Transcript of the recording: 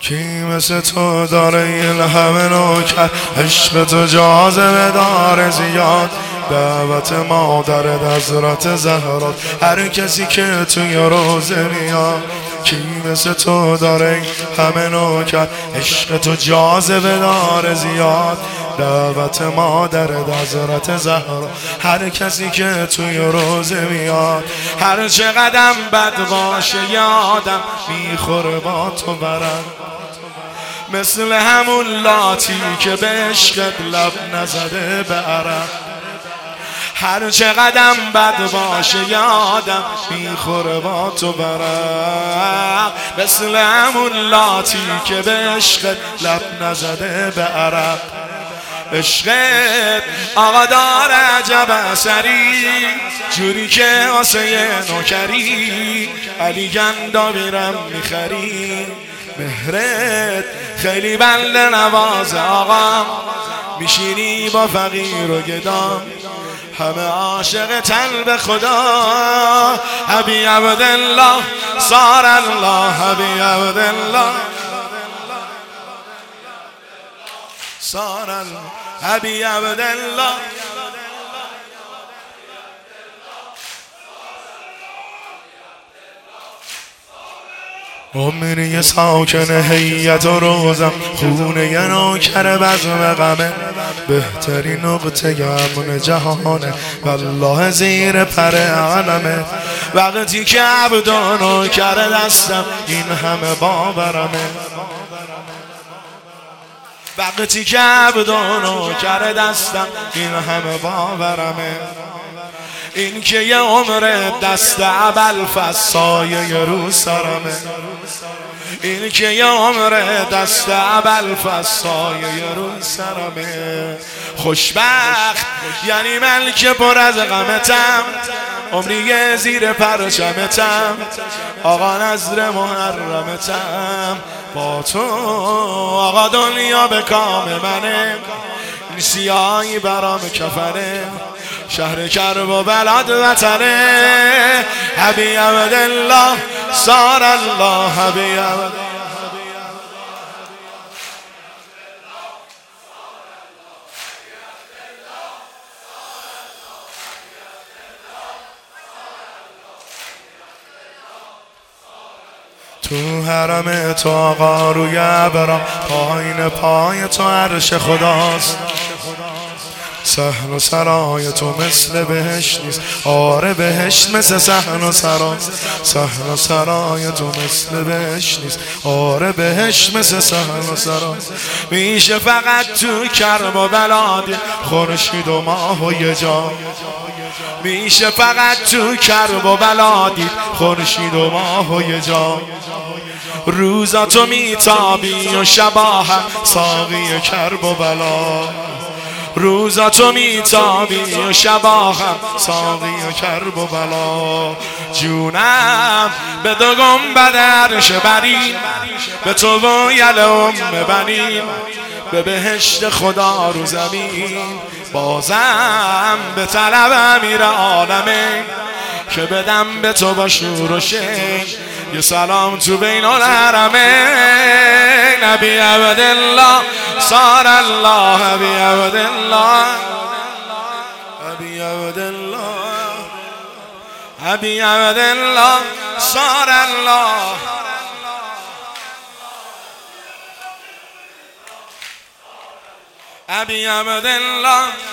کی مثل تو داره این همه نوکر، عشق تو جاذبه داره زیاد، دعوت مادرت حضرت زهرا هر کسی که توی روزه میاد. کی مثل تو داره این همه نوکر، عشق تو جاذبه داره زیاد، دعوت مادرت حضرت زهرا هر کسی که توی روزه میاد. هر چقدر بد باشه یادم میخوره با تو برم، مثل همون لاتی که به عشقت لب نزده به عرق. هر چقدر بد باشه یادم میخوره با تو برق، مثل همون لاتی که به عشقت لب نزده به عرق. عشقت آقا داره عجب اثری، جوری که واسه نوکری علی گندا میرم میخری. مهرت خیلی بنده نواز آقا، میشینی با فقیر و گدام، همه عاشق تن به خدا. حبی عبدالله صار الله، حبی عبدالله صار الله، حبی عبدالله. عمری ساکن هیئت و روزم، خونه ی نوکر بزم غمه، بهترین نقطه امن جهانه والله زیر پر علمه. وقتی که عبد و نوکر دستم این همه باورمه، وقتی که عبد و نوکر دستم این همه باورمه. این که یه عمر دست ابوالفضل سایه رو سرمه، این که یه عمر دست ابوالفضل سایه رو سرمه. خوشبخت یعنی من که پر از غمتم، عمری زیر پرچمتم، آقا نظر محرمتم. با تو آقا دنیا به کام منه، این سیاهی برام کفنه، شهر کرب و بلاد وطنه. حبی عبدالله صار الله، حبی عبدالله. تو حرم تو آقا روی ابرا، پایین پای تو عرش خداست. صحن و سرای تو مثل بهشت نیست، آره بهشت مثل صحن و سرا. صحن و سرای تو مثل بهشت نیست، آره بهشت مثل صحن و سرا. میشه فقط تو کرب و بلاد خورشید و ماه و یه جا، میشه فقط تو کرب و بلادی خورشید و ماه و یه جا. روزا تو میتابی و شبا هم ساقی کرب و بلا، روزا تو میتابی و شبا هم ساقی و کرب و بلا. جونم به دو گنبد عرش برین، به تو و یل ام بنین، به بهشت خدا رو زمین. بازم به طلب امیر عالمه، که بدم به تو با شور و شین یه سلام تو بین الحرمین. حبی عبدالله صار الله، حبی عبدالله، حبی عبدالله، حبی عبدالله صار الله. حبی عبدالله